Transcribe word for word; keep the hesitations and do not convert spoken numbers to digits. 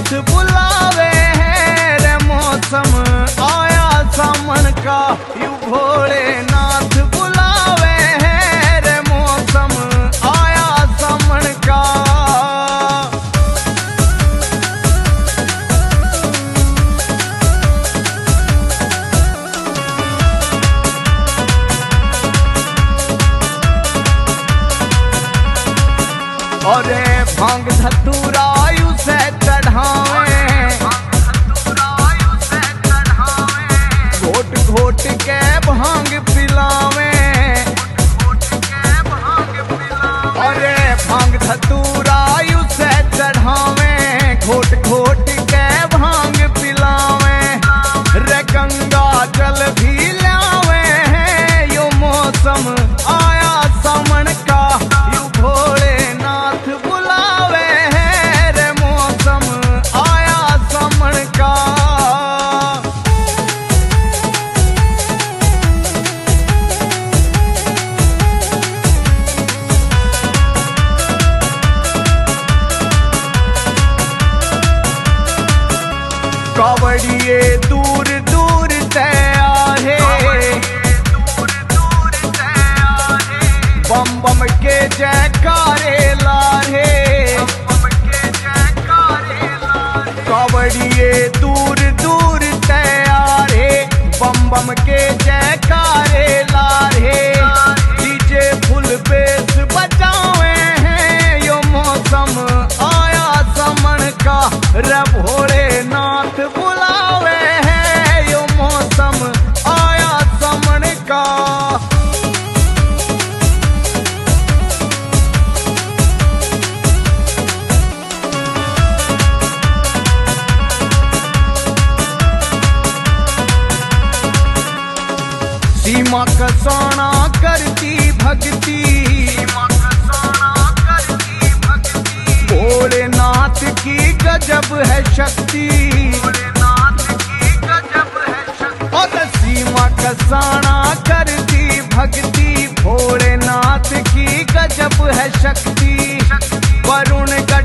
नाथ बुलावे हैं रे मौसम आया सावन का। यू भोलेनाथ बुलावे हैं रे मौसम आया सावन का। अरे भांग धतूरा यू से चढ़ावे, घोट घोट के भांग पिलावे। अरे भांग धतूरा यू से चढ़ावे, घोट घोट के भांग पिलावे। रे गंगा जल भी लावे हैं यो मौसम आया सावन का। यू भोलेनाथ बुलावे हैं रे मौसम आया सावन का। कावड़िए दूर दूर तैयार है, बम बम के जयकारे लारे। कावड़िए दूर दूर तैयार है, बम बम के जयकारे लारे। डीजे फुल बेस बजावे हैं यो मौसम आया सावन का। रे भोलेनाथ बुलावे हैं यो मौसम आया सावन का। सीमा कसाना करती भक्ति, भोलेनाथ की गजब है शक्ति। और सीमा कसाना करती भक्ति, भोलेनाथ की गजब है शक्ति। वरुण